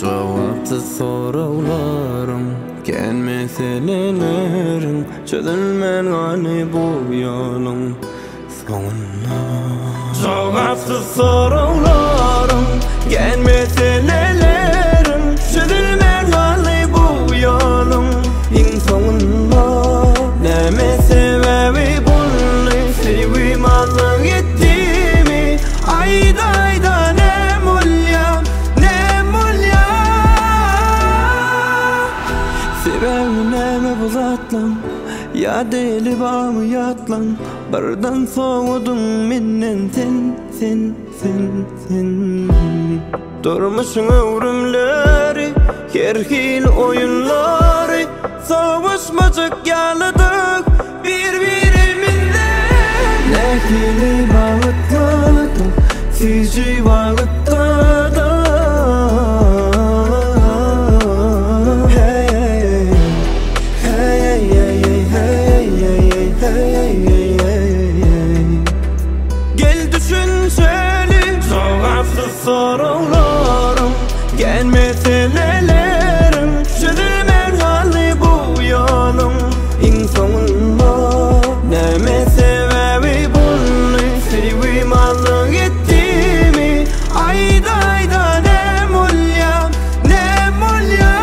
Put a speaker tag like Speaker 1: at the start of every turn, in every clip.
Speaker 1: Cevapsız sorularım, gelmeselelerim, çözülmen gani bu yolun sonuna. Cevapsız sorularım, gelmeselelerim, çözülmen gani bu yolun sonuna. Neme sebebi bunu sevmezlik ettiğimi, ayda ayda ne mulya, ne mulya. Sebebi neme bu zatlan, ya deli bağımı yatlan. Birden soğudum minnen sen. Durmuşsun ömrümleri, her hil oyunları, savaşmacık yaladık birbirimizle. Ne hili bağıtladım, sizi bağıtladım. Gel düşünseli, cevapsız sorularım, gelmeselelerim, çözülmen hali bu yolun sonuna. Neme sebebi bunu sevmezlik ettiğimi, ayda ayda ne mulya, ne mulya.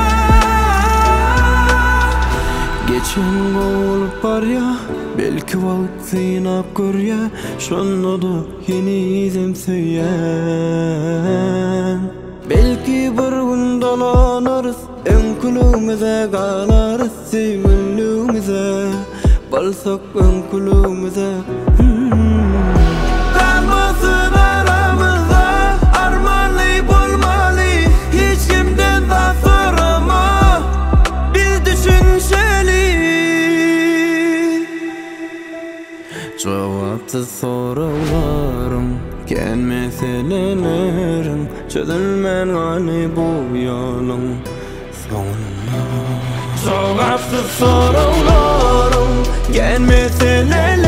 Speaker 1: Geçen olup var ya, belki vakt sinap gör ya, şunu da yeniden söyleyen. Belki bir gün dolanırız, önkülümüze kalarız, sevgilimize balsak önkülümüze. Kalmasın aramızda, armanlı bulmalı, hiç kimden de sorma, biz düşünseli. Cevapsız sorularım, gelmeselelerim, çözülmen gani bu yolun sonuna. Cevapsız sorularım, gelmeselelerim,